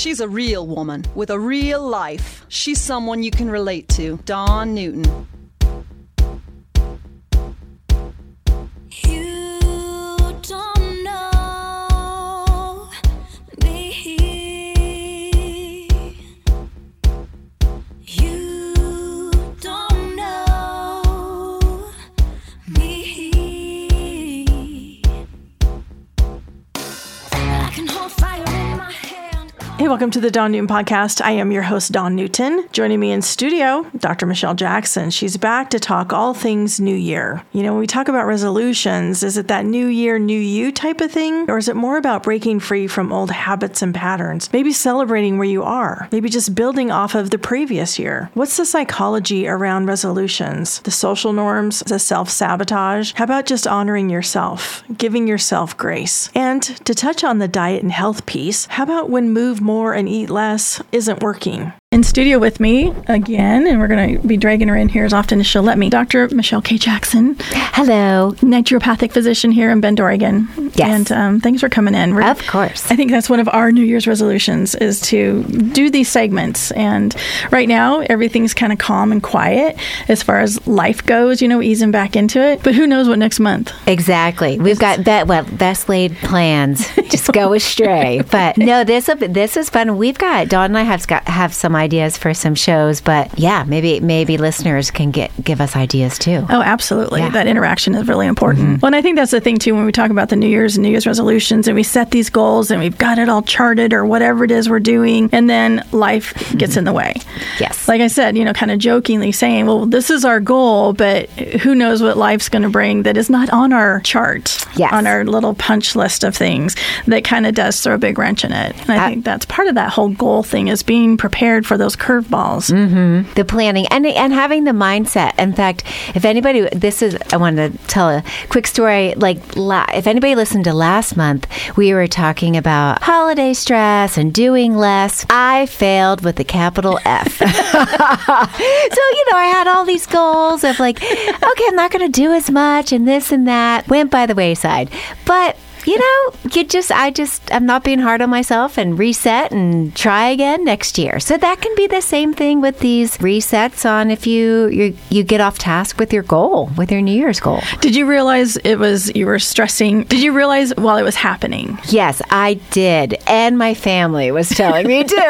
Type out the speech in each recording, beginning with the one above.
She's a real woman with a real life. She's someone you can relate to. Dawn Newton. Hey, welcome to the Dawn Newton Podcast. I am your host, Dawn Newton. Joining me in studio, Dr. Michelle Jackson. She's back to talk all things New Year. You know, when we talk about resolutions, is it that New Year, New You type of thing? Or is it more about breaking free from old habits and patterns? Maybe celebrating where you are. Maybe just building off of the previous year. What's the psychology around resolutions? The social norms, the self-sabotage? How about just honoring yourself, giving yourself grace? And to touch on the diet and health piece, how about when move more and eat less isn't working? In studio with me again, and we're going to be dragging her in here as often as she'll let me, Dr. Michelle K. Jackson. Hello. Naturopathic physician here in Bend, Oregon. Yes. And thanks for coming in. Of course. I think that's one of our New Year's resolutions is to do these segments. And right now, everything's kind of calm and quiet as far as life goes, you know, easing back into it. But who knows what next month? Exactly. We've got best laid plans just go astray. But no, this is fun. We've got, Dawn and I have some ideas for some shows, but yeah, maybe listeners can give us ideas too. Oh, absolutely. Yeah. That interaction is really important. Mm-hmm. Well, and I think that's the thing too when we talk about the New Year's and New Year's resolutions and we set these goals and we've got it all charted or whatever it is we're doing, and then life gets in the way. Yes. Like I said, you know, kind of jokingly saying, well, this is our goal, but who knows what life's going to bring that is not on our chart, on our little punch list of things that kind of does throw a big wrench in it. And I think that's part of that whole goal thing is being prepared for those curveballs. Mm-hmm. The planning and having the mindset. In fact, if anybody, I wanted to tell a quick story. Like, if anybody listened to last month, we were talking about holiday stress and doing less. I failed with the capital F. So, I had all these goals of like, okay, I'm not going to do as much and this and that. Went by the wayside. But I'm not being hard on myself and reset and try again next year. So that can be the same thing with these resets on if you get off task with your goal, with your New Year's goal. Did you realize you were stressing? Did you realize while it was happening? Yes, I did. And my family was telling me too.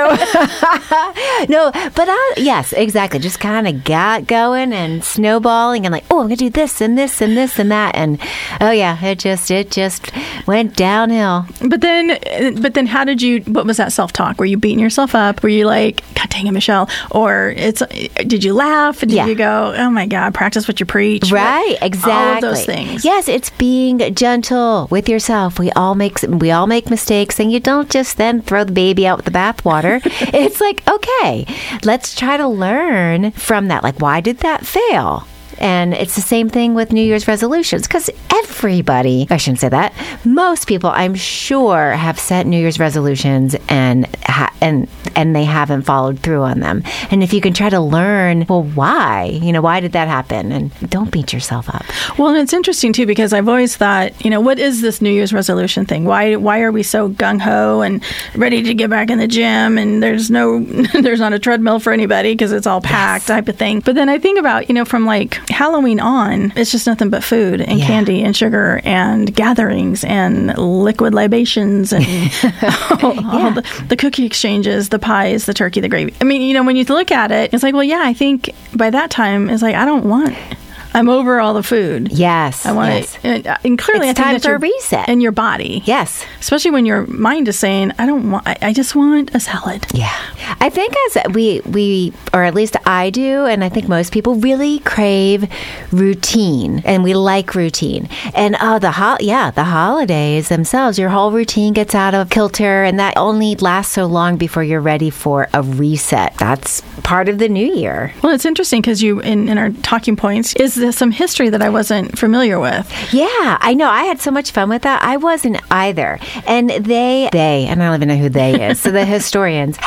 No, but yes, exactly. Just kind of got going and snowballing and like, oh, I'm going to do this and this and this and that. And oh yeah, it just went downhill. But then what was that self-talk? Were you beating yourself up? Were you like, God dang it, Michelle? Or did you laugh? Did you go, oh my God, practice what you preach? Right, exactly. All of those things. Yes, it's being gentle with yourself. We all make mistakes, and you don't just then throw the baby out with the bathwater. It's like, okay, let's try to learn from that. Like, why did that fail? And it's the same thing with New Year's resolutions because everybody, I shouldn't say that, most people I'm sure have set New Year's resolutions and they haven't followed through on them. And if you can try to learn, well, why? Why did that happen? And don't beat yourself up. Well, and it's interesting too because I've always thought, what is this New Year's resolution thing? Why are we so gung-ho and ready to get back in the gym and there's not a treadmill for anybody because it's all packed type of thing. But then I think about, from like Halloween on, it's just nothing but food and candy and sugar and gatherings and liquid libations and all the cookie exchanges, the pies, the turkey, the gravy. I mean, when you look at it, it's like, well, yeah, I think by that time, it's like, I'm over all the food. Yes. I want it. And clearly, it's time for a reset. In your body. Yes. Especially when your mind is saying, I just want a salad. Yeah. I think as we, or at least I do, and I think most people really crave routine, and we like routine. And the holidays themselves, your whole routine gets out of kilter, and that only lasts so long before you're ready for a reset. That's part of the new year. Well, it's interesting because you, in our talking points, is some history that I wasn't familiar with. Yeah, I know. I had so much fun with that. I wasn't either. And they, and I don't even know who they is, so the historians have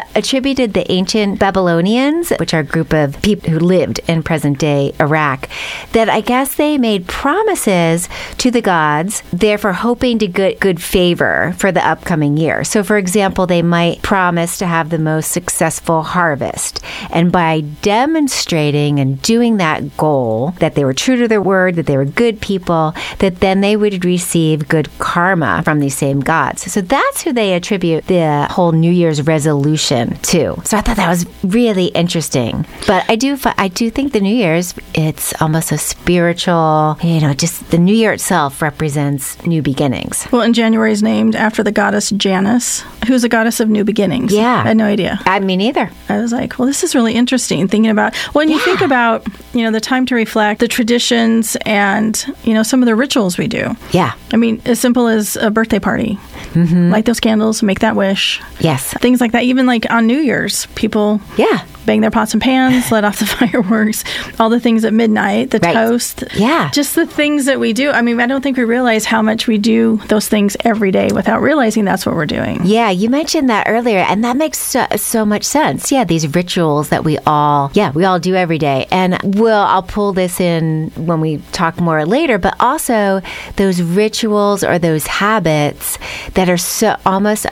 attributed the ancient Babylonians, which are a group of people who lived in present-day Iraq, that I guess they made promises to the gods, therefore hoping to get good favor for the upcoming year. So, for example, they might promise to have the most successful harvest. And by demonstrating and doing that goal, that they were true to their word, that they were good people, that then they would receive good karma from these same gods. So that's who they attribute the whole New Year's resolution to. So I thought that was really interesting. But I do think the New Year's, it's almost a spiritual, just the New Year itself represents new beginnings. Well, and January is named after the goddess Janus, who's a goddess of new beginnings. Yeah. I had no idea. Me neither. I was like, well, this is really interesting, thinking about, when you think about, the time to reflect, the traditions, and, some of the rituals we do. Yeah. I mean, as simple as a birthday party. Mm-hmm. Light those candles, make that wish. Yes. Things like that. Even like on New Year's, people bang their pots and pans, let off the fireworks, all the things at midnight, the toast. Yeah. Just the things that we do. I mean, I don't think we realize how much we do those things every day without realizing that's what we're doing. Yeah, you mentioned that earlier, and that makes so much sense. Yeah, these rituals that we all do every day. And I'll pull this in when we talk more later, but also those rituals or those habits that are so almost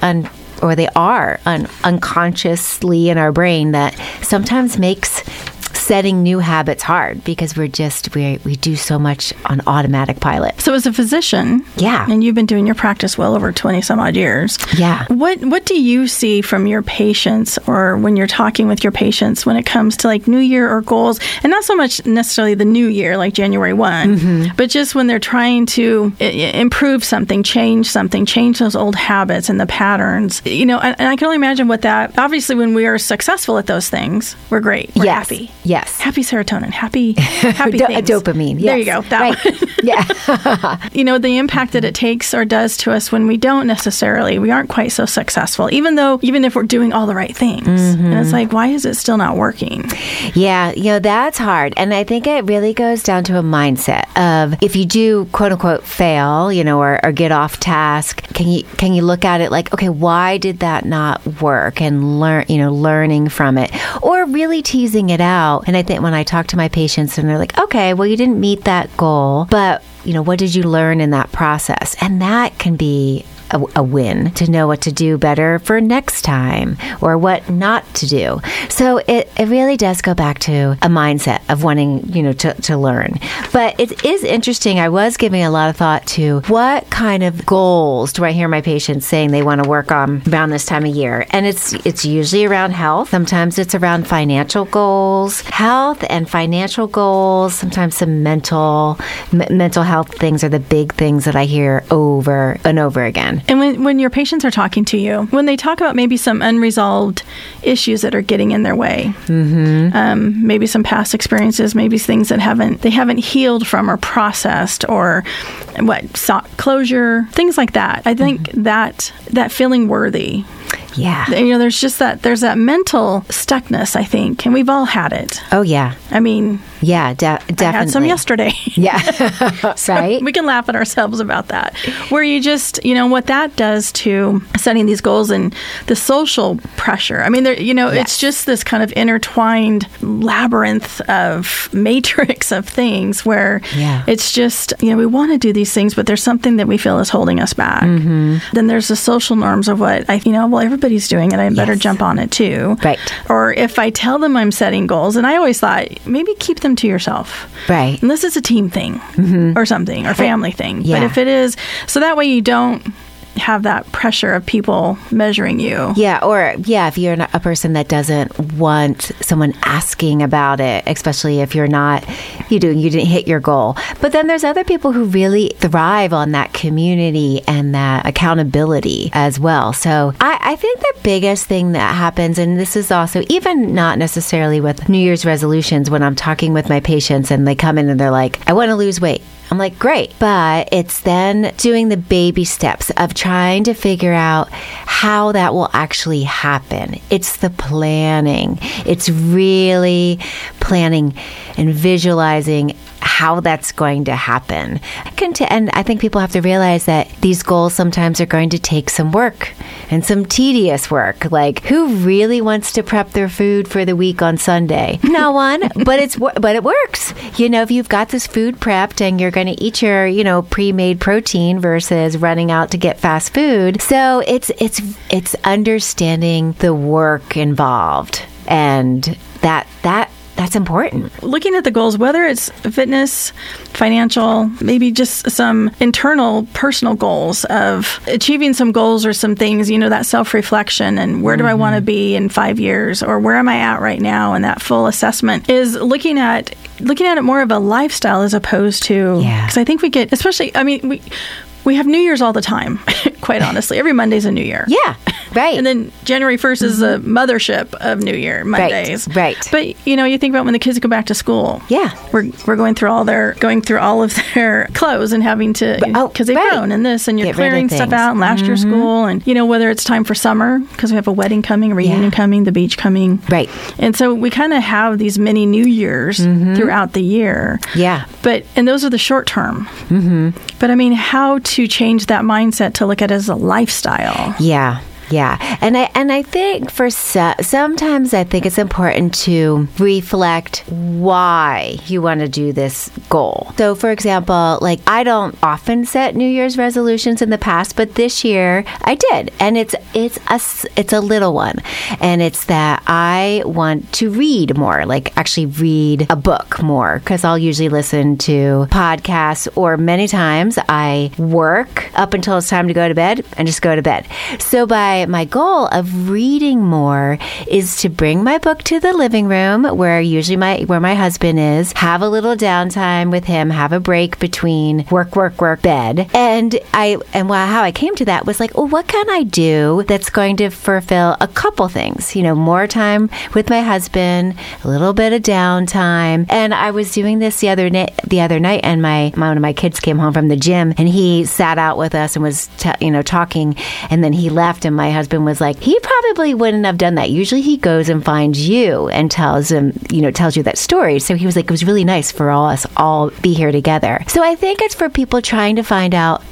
unconsciously in our brain that sometimes makes setting new habits hard because we do so much on automatic pilot. So as a physician, and you've been doing your practice well over 20 some odd years. Yeah. What do you see from your patients or when you're talking with your patients when it comes to like New Year or goals, and not so much necessarily the New Year, like January 1, but just when they're trying to improve something, change those old habits and the patterns, and I can only imagine what that, obviously when we are successful at those things, we're great. We're happy. Yes. Happy serotonin. Happy things. Dopamine. Yes. There you go. That one. Yeah. The impact that it takes or does to us when we aren't quite so successful, even if we're doing all the right things. And it's like, why is it still not working? Yeah. That's hard. And I think it really goes down to a mindset of if you do quote unquote fail, or get off task, can you look at it like, okay, why did that not work, and learning from it, or really teasing it out. And I think when I talk to my patients and they're like, okay, well, you didn't meet that goal, but what did you learn in that process? And that can be a win to know what to do better for next time or what not to do. So it really does go back to a mindset of wanting, to learn. But it is interesting. I was giving a lot of thought to what kind of goals do I hear my patients saying they want to work on around this time of year? And it's usually around health. Sometimes it's around financial goals, health and financial goals. Sometimes some mental health things are the big things that I hear over and over again. And when your patients are talking to you, when they talk about maybe some unresolved issues that are getting in their way, maybe some past experiences, maybe things that they haven't healed from or processed, or sought closure, things like that. I think that feeling worthy. Yeah. There's that mental stuckness, I think, and we've all had it. Oh, yeah. I mean, yeah, definitely. I had some yesterday. Yeah. So right. We can laugh at ourselves about that. Where you just, what that does to setting these goals and the social pressure. I mean, it's just this kind of intertwined labyrinth of matrix of things where it's just, we want to do these things, but there's something that we feel is holding us back. Then there's the social norms of what everybody's doing it, I better jump on it too. Right. Or if I tell them I'm setting goals, and I always thought, maybe keep them to yourself. Right. Unless it's a team thing or something, or family thing. Yeah. But if it is, so that way you don't have that pressure of people measuring you. If you're not a person that doesn't want someone asking about it, especially if you didn't hit your goal. But then there's other people who really thrive on that community and that accountability as well. So I think the biggest thing that happens, and this is also even not necessarily with New Year's resolutions, when I'm talking with my patients and they come in and they're like, I want to lose weight. I'm like, great. But it's then doing the baby steps of trying to figure out how that will actually happen. It's the planning. It's really planning and visualizing how that's going to happen. And I think people have to realize that these goals sometimes are going to take some work and some tedious work. Like, who really wants to prep their food for the week on Sunday? No one, but it works. If you've got this food prepped and you're going to eat your, pre-made protein versus running out to get fast food. So it's understanding the work involved, and that's important. Looking at the goals, whether it's fitness, financial, maybe just some internal personal goals of achieving some goals or some things, that self-reflection and where do I want to be in 5 years, or where am I at right now, and that full assessment is looking at it more of a lifestyle as opposed to, because I think we get, especially, we have New Year's all the time, quite honestly. Every Monday's a New Year. Yeah, right. And then January 1st is the mothership of New Year, Mondays. Right. But, you think about when the kids go back to school. Yeah. We're going through all of their clothes and having to, because they've grown and this, and you're clearing stuff out and last year's school. And, whether it's time for summer, because we have a wedding coming, a reunion coming, the beach coming. Right. And so we kind of have these mini New Years throughout the year. Yeah. And those are the short term. Mm-hmm. But how to change that mindset to look at it as a lifestyle. Yeah. Yeah. And I think sometimes I think it's important to reflect why you want to do this goal. So, for example, I don't often set New Year's resolutions in the past, but this year I did. And it's a little one. And it's that I want to read more, actually read a book more, because I'll usually listen to podcasts, or many times I work up until it's time to go to bed and just go to bed. So my goal of reading more is to bring my book to the living room, where my husband is, have a little downtime with him, have a break between work, bed. And how I came to that was what can I do that's going to fulfill a couple things? More time with my husband, a little bit of downtime. And I was doing this the other night, and one of my kids came home from the gym, and he sat out with us and was talking, and then he left, and my husband was like, he probably wouldn't have done that. Usually he goes and finds you and tells you that story. So he was like, it was really nice for us all be here together. So I think it's for people trying to find out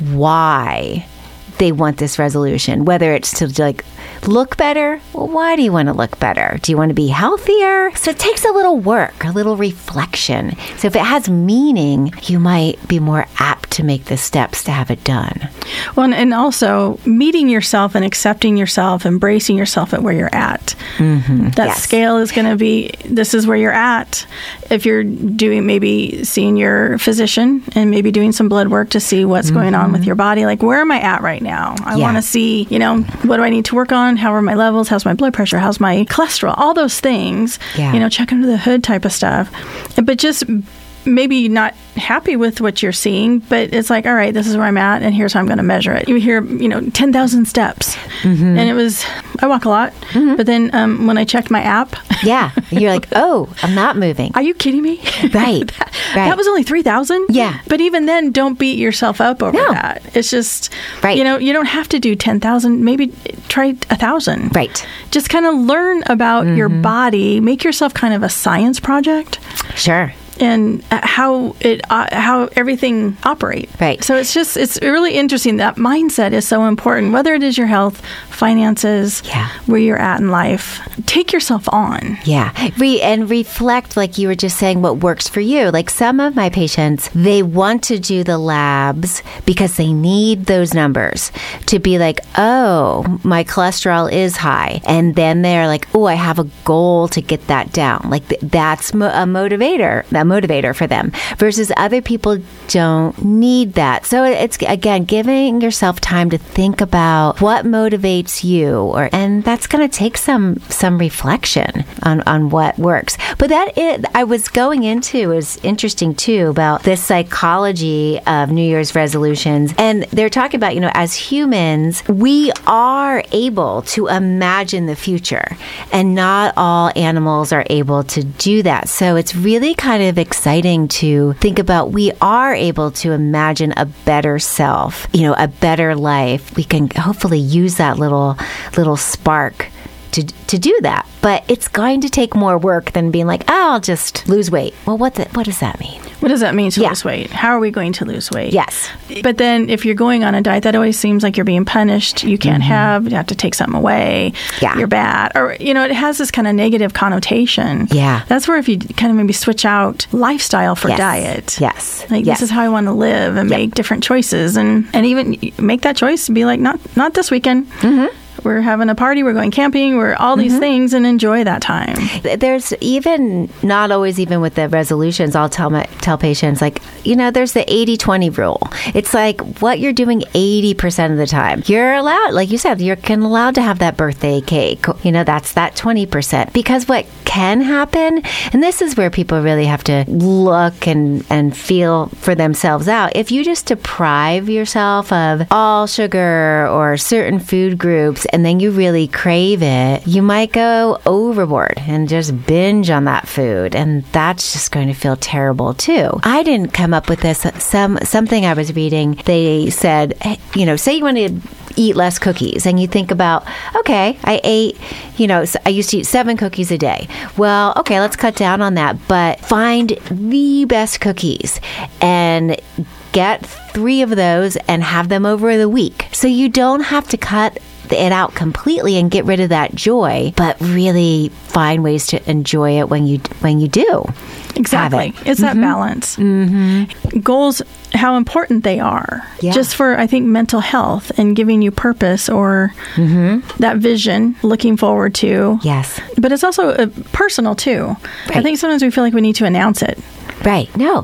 why they want this resolution, whether it's to look better. Well, why do you want to look better? Do you want to be healthier? So it takes a little work, a little reflection. So if it has meaning, you might be more apt to make the steps to have it done. Well, and also meeting yourself and accepting yourself, embracing yourself at where you're at. Mm-hmm. That scale is going to be, this is where you're at. If you're maybe seeing your physician and maybe doing some blood work to see what's going on with your body, where am I at right now? I want to see, what do I need to work on? How are my levels? How's my blood pressure? How's my cholesterol? All those things, check under the hood type of stuff. But just maybe not happy with what you're seeing, but it's all right, this is where I'm at, and here's how I'm going to measure it. You hear, 10,000 steps. Mm-hmm. And I walk a lot, but then when I checked my app. Yeah. You're like, oh, I'm not moving. Are you kidding me? Right. That was only 3,000? Yeah. But even then, don't beat yourself up over that. It's just, you don't have to do 10,000. Maybe try 1,000. Right. Just kind of learn about your body. Make yourself kind of a science project. Sure. And how everything operates. Right. So it's really interesting. That mindset is so important, whether it is your health, finances, where you're at in life. Take yourself on. Yeah. And reflect, like you were just saying, what works for you. Like some of my patients, they want to do the labs because they need those numbers to be like, oh, my cholesterol is high. And then they're like, oh, I have a goal to get that down. Like that's a motivator for them, versus other people don't need that. So it's, again, giving yourself time to think about what motivates suits you, and that's going to take some reflection on what works. But I was going into is interesting too about this psychology of New Year's resolutions, and they're talking about, as humans, we are able to imagine the future, and not all animals are able to do that. So it's really kind of exciting to think about we are able to imagine a better self, a better life. We can hopefully use that little spark to do that. But it's going to take more work than being like, I'll just lose weight. Well, what does that mean? What does that mean to lose weight? How are we going to lose weight? Yes. But then if you're going on a diet, that always seems like you're being punished. You can't you have to take something away. Yeah. You're bad. Or, it has this kind of negative connotation. Yeah. That's where if you kind of maybe switch out lifestyle for diet. Yes. This is how I want to live, and make different choices, and even make that choice to be like, not this weekend. Mm-hmm. We're having a party, we're going camping, we're all these things, and enjoy that time. There's even, not always even with the resolutions, I'll tell patients, like, there's the 80-20 rule. It's like what you're doing 80% of the time. You're allowed, like you said, you're allowed to have that birthday cake. That's that 20%. Because what can happen, and this is where people really have to look and feel for themselves out, if you just deprive yourself of all sugar or certain food groups, and then you really crave it, you might go overboard and just binge on that food. And that's just going to feel terrible too. I didn't come up with this. Something I was reading, they said, say you want to eat less cookies, and you think about, okay, I ate, I used to eat 7 cookies a day. Well, okay, let's cut down on that, but find the best cookies and get 3 of those and have them over the week. So you don't have to cut it out completely and get rid of that joy, but really find ways to enjoy it when you do. Exactly. It's that balance. Mm-hmm. Goals, how important they are. Yeah. Just for, I think, mental health and giving you purpose or that vision, looking forward to. Yes. But it's also personal too. Right. I think sometimes we feel like we need to announce it. Right. No.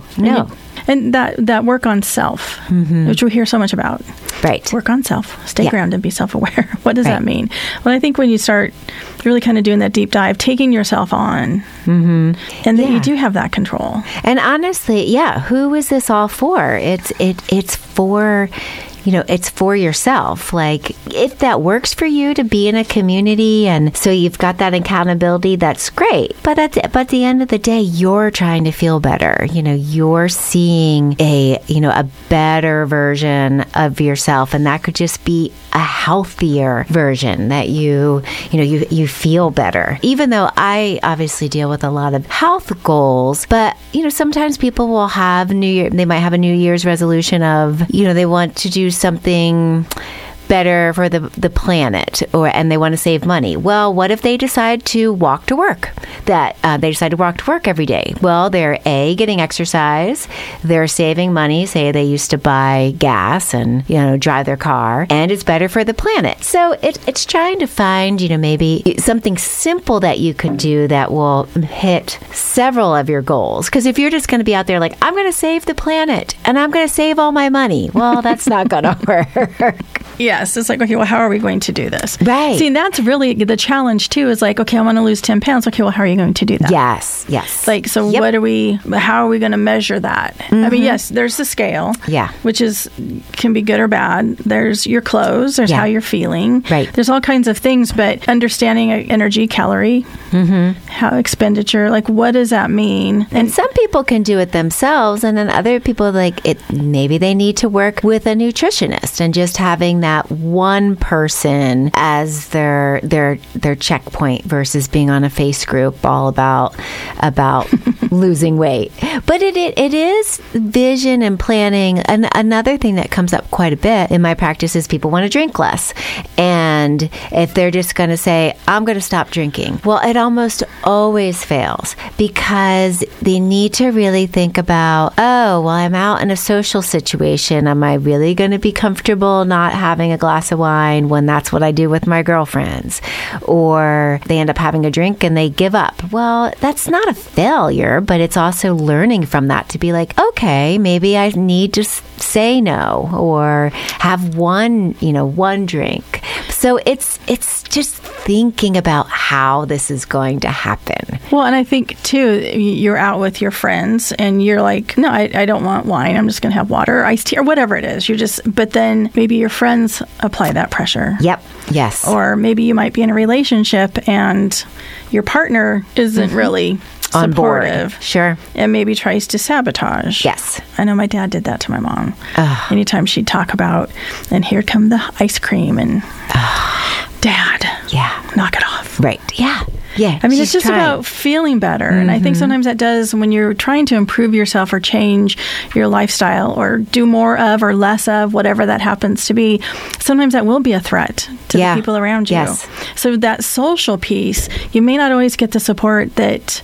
And that work on self, which we hear so much about. Right. Work on self. Stay grounded, be self-aware. What does that mean? Well, I think when you start really kind of doing that deep dive, taking yourself on, and then you do have that control. And honestly, who is this all for? It's for... it's for yourself. Like, if that works for you to be in a community, and so you've got that accountability, that's great. But at the end of the day, you're trying to feel better. You're seeing a better version of yourself, and that could just be a healthier version that you feel better. Even though I obviously deal with a lot of health goals, but sometimes people will have they might have a New Year's resolution of they want to do something better for the planet, and they want to save money. Well, what if they decide to walk to work? They decide to walk to work every day. Well, they're getting exercise, they're saving money. Say they used to buy gas and drive their car, and it's better for the planet. So it's trying to find maybe something simple that you could do that will hit several of your goals. Because if you're just going to be out there like, I'm going to save the planet and I'm going to save all my money, well, that's not going to work. Yes. It's like, okay, well, how are we going to do this? Right. See, and that's really the challenge too, is like, okay, I want to lose 10 pounds. Okay, well, how are you going to do that? Yes. Like, so how are we going to measure that? I mean, yes, there's the scale. Yeah. Which can be good or bad. There's your clothes. There's how you're feeling. Right. There's all kinds of things, but understanding energy, calorie, how expenditure, like, what does that mean? And some people can do it themselves, and then other people, maybe they need to work with a nutritionist, and just having that one person as their checkpoint versus being on a face group all about losing weight. But it is vision and planning. And another thing that comes up quite a bit in my practice is people want to drink less. And if they're just going to say, I'm going to stop drinking, well, it almost always fails, because they need to really think about, I'm out in a social situation. Am I really going to be comfortable not having having a glass of wine when that's what I do with my girlfriends, or they end up having a drink and they give up. Well, that's not a failure, but it's also learning from that to be like, okay, maybe I need to say no or have one drink. So it's just thinking about how this is going to happen. Well, and I think too, you're out with your friends and you're like, no, I don't want wine. I'm just going to have water, or iced tea, or whatever it is. But then maybe your friends apply that pressure. Yep. Yes. Or maybe you might be in a relationship and your partner isn't really on supportive. Board. Sure. And maybe tries to sabotage. Yes. I know my dad did that to my mom. Anytime she'd talk about, and here come the ice cream, and Dad, knock it off. Right. Yeah. Yeah. I mean, it's just about feeling better. And I think sometimes that does, when you're trying to improve yourself or change your lifestyle or do more of or less of whatever that happens to be, sometimes that will be a threat to the people around you. Yes. So that social piece, you may not always get the support that,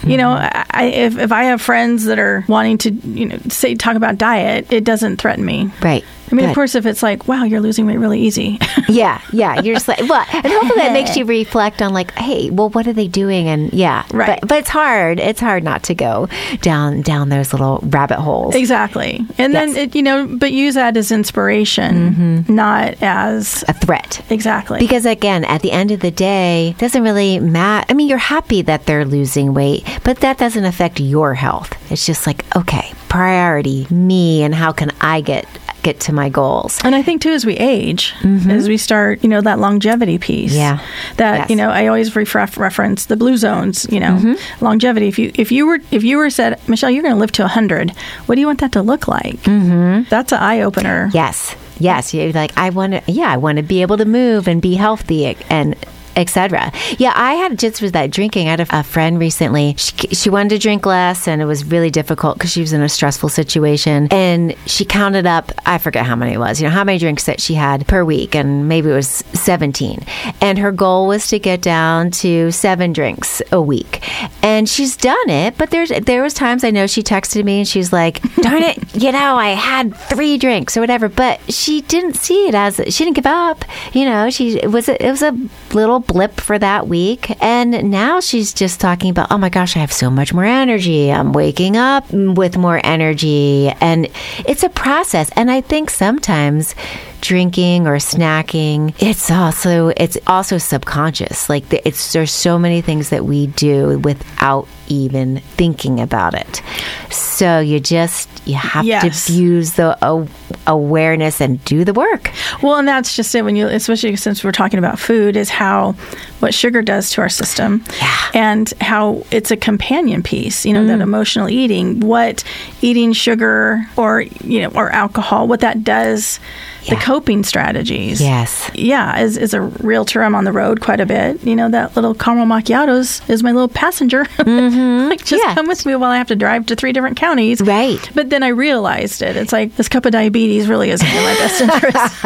if I have friends that are wanting to, talk about diet, it doesn't threaten me. Right. I mean, of course, if it's like, wow, you're losing weight really easy. Yeah. You're just like, well, and hopefully that makes you reflect on like, hey, well, what are they doing? And right. But it's hard. It's hard not to go down those little rabbit holes. Exactly. And then, but use that as inspiration, not as a threat. Exactly. Because again, at the end of the day, it doesn't really matter. I mean, you're happy that they're losing weight, but that doesn't affect your health. It's just like, okay, priority, me, and how can I get to my goals. And I think too, as we age, as we start, that longevity piece. Yeah. That I always reference the blue zones. Longevity. If you were said, Michelle, you're going to live to 100. What do you want that to look like? That's an eye opener. Yes. You're like, I want to be able to move and be healthy and etc. Yeah, I had just with that drinking. I had a friend recently. She wanted to drink less, and it was really difficult because she was in a stressful situation. And she counted up, I forget how many it was, how many drinks that she had per week, and maybe it was 17. And her goal was to get down to 7 drinks a week. And she's done it, but there was times I know she texted me and she's like, darn it, I had 3 drinks or whatever. But she didn't see it as, she didn't give up. It was a little blip for that week, and now she's just talking about, oh my gosh, I have so much more energy, I'm waking up with more energy, and it's a process. And I think sometimes drinking or snacking, it's also subconscious. Like there's so many things that we do without even thinking about it. So you have to use the awareness and do the work. Well, and that's just it. Especially since we're talking about food, is what sugar does to our system, and how it's a companion piece. That emotional eating, what eating sugar or alcohol, what that does. The coping strategies. Yes. Yeah, as a realtor, I'm on the road quite a bit. That little caramel macchiatos is my little passenger. Come with me while I have to drive to 3 different counties. Right. But then I realized it. It's like, this cup of diabetes really isn't in my best interest.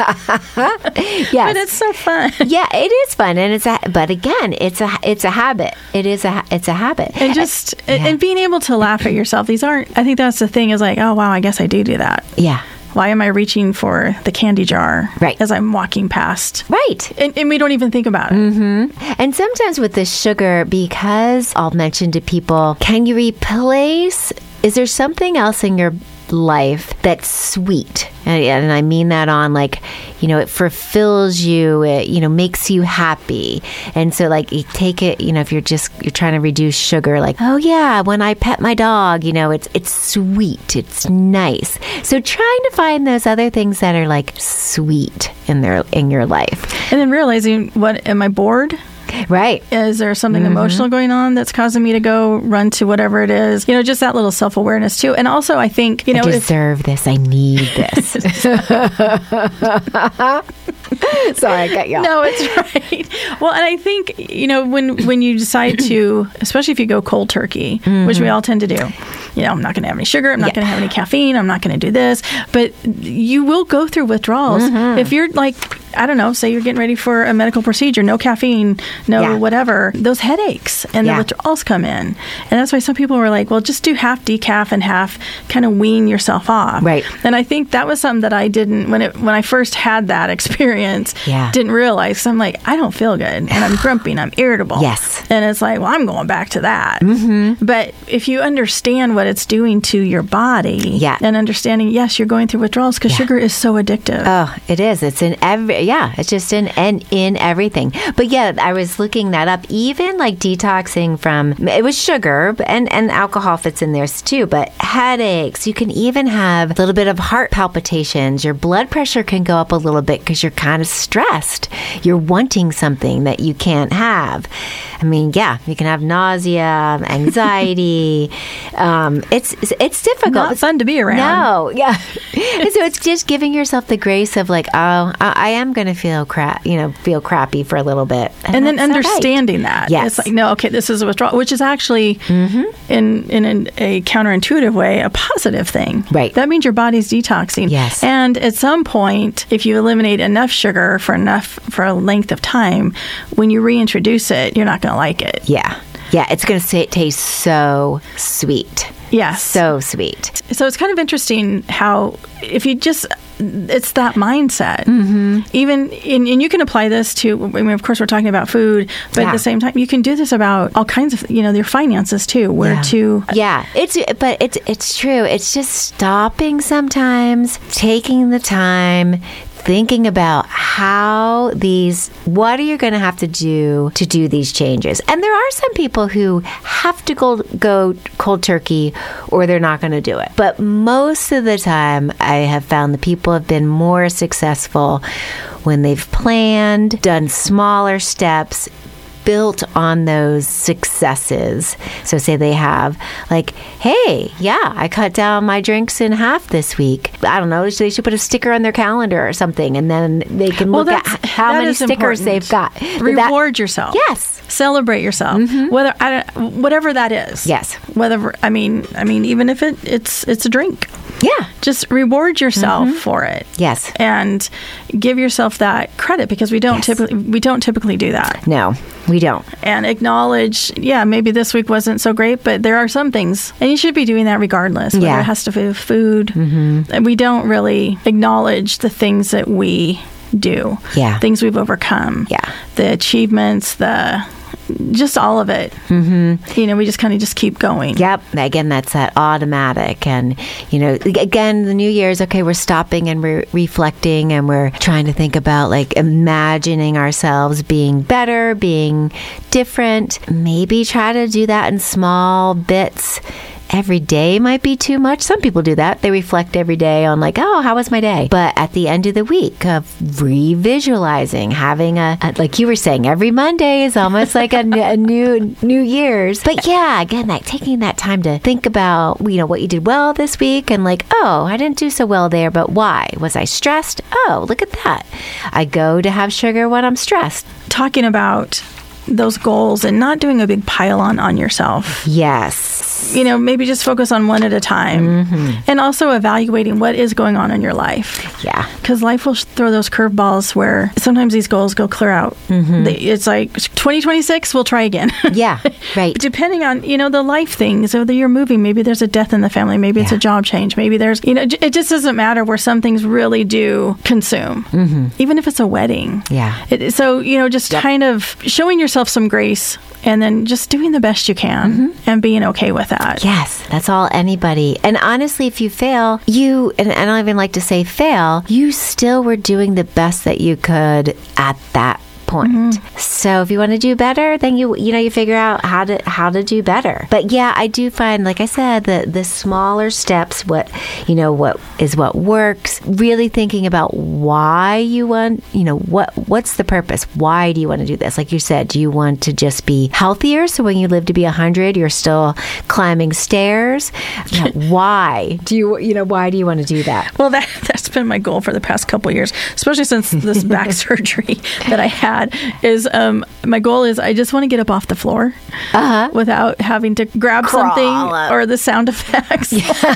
Yes. But it's so fun. Yeah, it is fun. And but again, it's a habit. It's a habit. And and being able to laugh at yourself. I think that's the thing, is like, oh, wow, I guess I do that. Yeah. Why am I reaching for the candy jar as I'm walking past? Right. And we don't even think about it. And sometimes with the sugar, because I'll mention to people, can you replace, is there something else in your life that's sweet? And I mean that on like, it fulfills you, it, makes you happy. And so like you take it, if you're trying to reduce sugar, like, oh yeah, when I pet my dog, it's sweet, it's nice. So trying to find those other things that are like sweet in your life. And then realizing, am I bored? Right. Is there something emotional going on that's causing me to go run to whatever it is? Just that little self-awareness too. And also I think, I deserve this. I need this. Sorry, I cut you off. No, it's right. Well, and I think, when you decide to, especially if you go cold turkey, which we all tend to do, I'm not going to have any sugar. I'm not going to have any caffeine. I'm not going to do this. But you will go through withdrawals. If you're like, I don't know, say you're getting ready for a medical procedure, no caffeine, no whatever, those headaches and the withdrawals come in. And that's why some people were like, well, just do half decaf and half kind of wean yourself off. Right. And I think that was something that I didn't, when I first had that experience, didn't realize. So I'm like, I don't feel good and I'm grumpy and I'm irritable. Yes. And it's like, well, I'm going back to that. But if you understand what it's doing to your body and understanding, yes, you're going through withdrawals because sugar is so addictive. Oh, it is. It's in it's just in everything. But I was looking that up. Even like detoxing from, it was sugar and alcohol fits in there too, but headaches, you can even have a little bit of heart palpitations. Your blood pressure can go up a little bit because you're kind of stressed. You're wanting something that you can't have. I mean, you can have nausea, anxiety. It's difficult. Not fun to be around. No, And so it's just giving yourself the grace of like, oh, I am going to feel crappy for a little bit, and then understanding that. Yes, it's like, no, okay, this is a withdrawal, which is actually in a counterintuitive way a positive thing. Right. That means your body's detoxing. Yes. And at some point, if you eliminate enough sugar for a length of time, when you reintroduce it, you're not going to like it. Yeah. It's going to taste so sweet. Yes. So sweet. So it's kind of interesting how if you just, it's that mindset. Even, and you can apply this to, I mean, of course, we're talking about food, but at the same time, you can do this about all kinds of, your finances too, It's true. It's just stopping sometimes, taking the time, thinking about what are you going to have to do these changes? And there are some people who have to go cold turkey or they're not going to do it. But most of the time, I have found the people have been more successful when they've planned, done smaller steps, built on those successes. So say they have like, hey, I cut down my drinks in half this week. I don't know, they should put a sticker on their calendar or something, and then they can look at how many stickers they've got. Reward yourself. Yes. Celebrate yourself. Whatever that is. Yes. Whether, I mean, even if it's a drink. Yeah. Just reward yourself for it. Yes. And give yourself that credit, because we don't typically do that. No, we don't. And acknowledge, maybe this week wasn't so great, but there are some things, and you should be doing that regardless. Whether it has to do with food. And we don't really acknowledge the things that we do. Yeah. Things we've overcome. Yeah. The achievements, just all of it. We just kind of just keep going. Yep. Again, that's that automatic. And, again, the New Year's, okay, we're stopping and we're reflecting and we're trying to think about like imagining ourselves being better, being different. Maybe try to do that in small bits. Every day might be too much. Some people do that. They reflect every day on like, oh, how was my day? But at the end of the week of re-visualizing, having like you were saying, every Monday is almost like a new Year's. But again, like taking that time to think about, what you did well this week and like, oh, I didn't do so well there, but why? Was I stressed? Oh, look at that. I go to have sugar when I'm stressed. Talking about those goals and not doing a big pile on yourself. Yes. Maybe just focus on one at a time. And also evaluating what is going on in your life. Yeah. Because life will throw those curveballs where sometimes these goals go clear out. It's like 2026, we'll try again. Yeah, right. Depending on, the life things, whether you're moving, maybe there's a death in the family, maybe it's a job change, maybe there's, it just doesn't matter where some things really do consume. Even if it's a wedding. Yeah. So, just kind of showing yourself some grace and then just doing the best you can and being okay with that. Yes, that's all anybody. And honestly, if you fail, and I don't even like to say fail, you still were doing the best that you could at that point. So if you want to do better, then you figure out how to do better. But I do find, like I said, the smaller steps, what works, really thinking about why you want, what's the purpose? Why do you want to do this? Like you said, do you want to just be healthier? So when you live to be 100, you're still climbing stairs. Why do you want to do that? Well, that's been my goal for the past couple of years, especially since this back surgery that I had. that is my goal is I just want to get up off the floor without having to grab Crawl something up. or the sound effects.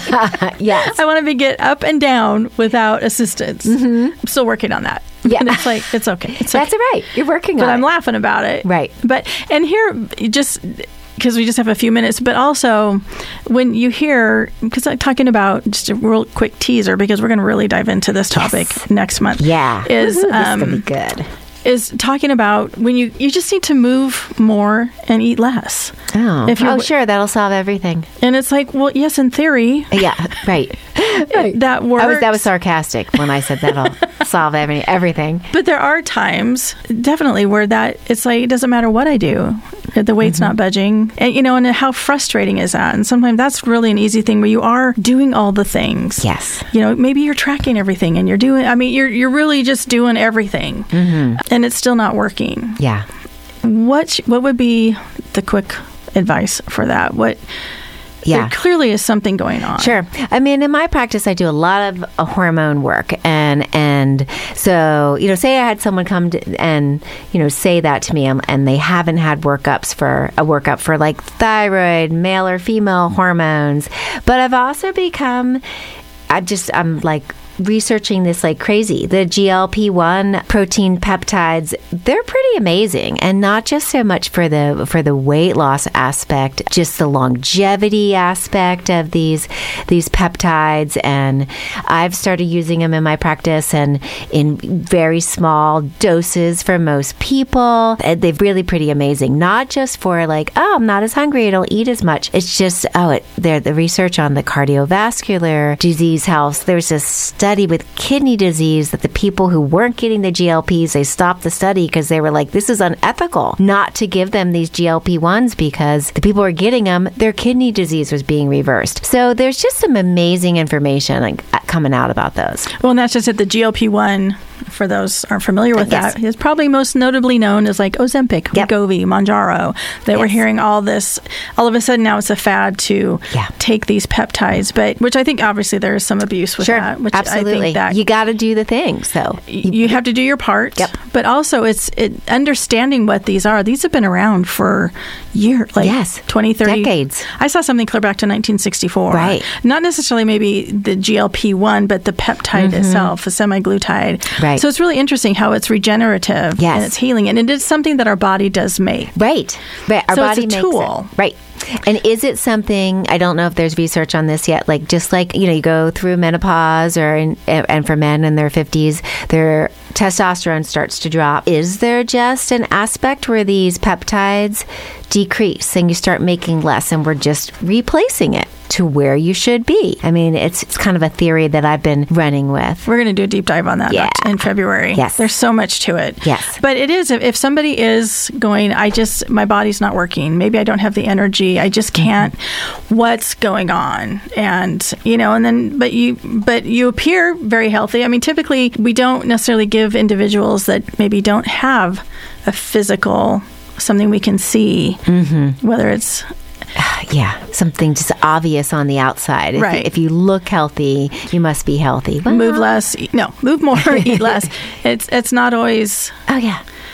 Yes. I want to get up and down without assistance. I'm still working on that. Yeah. And it's like, it's okay. It's That's okay. right. You're working But on I'm it. laughing about it. Right. But, and here, just because we just have a few minutes, but also when you hear, because I'm talking about just a real quick teaser, because we're going to really dive into this topic next month. Yeah. Is, Woo-hoo, this is going to be good. is talking about when you just need to move more and eat less. Oh, If you're- sure. That'll solve everything. And it's like, well, yes, in theory, Yeah, right. that works. That was sarcastic when I said that'll solve everything. But there are times, definitely, where that it's like it doesn't matter what I do, the weight's not budging, and and how frustrating is that? And sometimes that's really an easy thing where you are doing all the things. Yes. Maybe you're tracking everything, and you're doing. I mean, you're really just doing everything, and it's still not working. Yeah. What would be the quick advice for that? Yeah. There clearly is something going on. Sure. I mean, in my practice, I do a lot of hormone work, and so say I had someone come and say that to me, and they haven't had a workup for like thyroid, male or female hormones, but I've also become, I'm like researching this like crazy. The GLP-1 protein peptides, they're pretty amazing, and not just so much for the weight loss aspect, just the longevity aspect of these peptides. And I've started using them in my practice and in very small doses for most people. They're really pretty amazing. Not just for like, oh, I'm not as hungry, I don't eat as much. It's just, the research on the cardiovascular disease health. There's this study with kidney disease that the people who weren't getting the GLPs, they stopped the study because they were like, this is unethical not to give them these GLP-1s because the people who are getting them, their kidney disease was being reversed. So there's just some amazing information coming out about those. Well, and that's just it. The GLP-1, for those aren't familiar with Yes. that, is probably most notably known as like Ozempic, Yep. Wegovy, Mounjaro. That we're Yes. hearing all this. All of a sudden now it's a fad to take these peptides, but which I think obviously there is some abuse with Sure, that. Which absolutely. I think that You got to do the things, though. you have to do your part. Yep. But also it's understanding what these are. These have been around for years, like Yes. 20, 30 Decades. I saw something clear back to 1964. Right. Not necessarily maybe the GLP-1, but the peptide itself, the semaglutide. Right. So it's really interesting how it's regenerative Yes. and it's healing, and it is something that our body does make. Right. Our So it's body a makes tool. it. Right. And is it something, I don't know if there's research on this yet, like just like, you go through menopause and for men in their 50s, their testosterone starts to drop. Is there just an aspect where these peptides decrease and you start making less and we're just replacing it to where you should be? I mean, it's kind of a theory that I've been running with. We're going to do a deep dive on that Yeah. in February. Yes. There's so much to it. Yes. But it is, if somebody is going, my body's not working, maybe I don't have the energy, I just can't, what's going on? And, and then, but you appear very healthy. I mean, typically we don't necessarily give individuals that maybe don't have a physical, something we can see, whether it's Yeah, something just obvious on the outside. Right. If you look healthy, you must be healthy. Well, move less, move more, eat less. It's not always. Oh, yeah.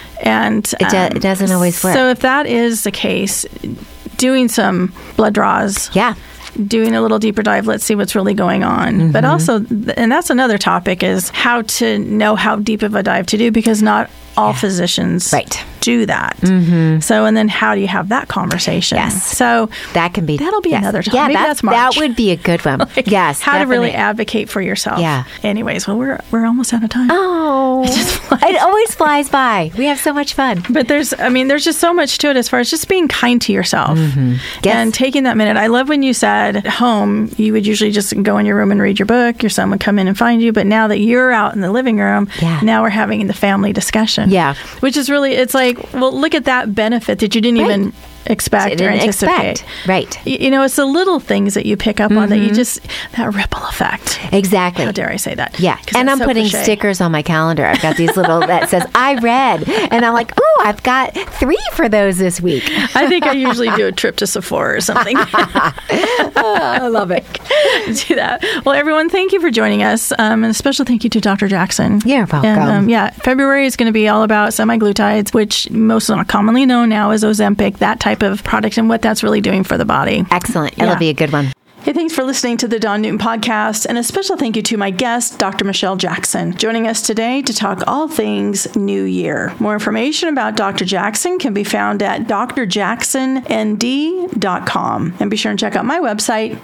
And It doesn't always work. So if that is the case, doing some blood draws, Yeah. doing a little deeper dive, let's see what's really going on. But also, and that's another topic, is how to know how deep of a dive to do, because not all physicians do that. So, and then how do you have that conversation? Yes. So That'll be another topic. Yeah, Maybe that's March. that would be a good one. Yes. How to really definitely. advocate for yourself. Yeah. Anyways, well, we're almost out of time. Oh, it always flies by. We have so much fun. But there's just so much to it as far as just being kind to yourself Yes. and taking that minute. I love when you said at home, you would usually just go in your room and read your book. Your son would come in and find you. But now that you're out in the living room, now we're having the family discussion. Yeah. Which is really, it's like, well, look at that benefit that you didn't even expect or anticipate. Right. You know, it's the little things that you pick up on that you just, that ripple effect. Exactly. How dare I say that? Yeah. And I'm putting stickers on my calendar. I've got these little that says, I read. And I'm like, oh, I've got 3 for those this week. I think I usually do a trip to Sephora or something. I love it. Do that. Well, everyone, thank you for joining us. And a special thank you to Dr. Jackson. You're welcome. And, February is going to be all about semaglutides, which most commonly known now as Ozempic, that type of product and what that's really doing for the body. Excellent. It'll be a good one. Hey, thanks for listening to the Dawn Newton podcast, and a special thank you to my guest, Dr. Michelle Jackson, joining us today to talk all things New Year. More information about Dr. Jackson can be found at drjacksonnd.com. And be sure and check out my website,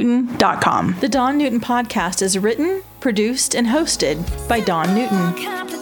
dawnnewton.com. The Dawn Newton podcast is written, produced, and hosted by Dawn Newton.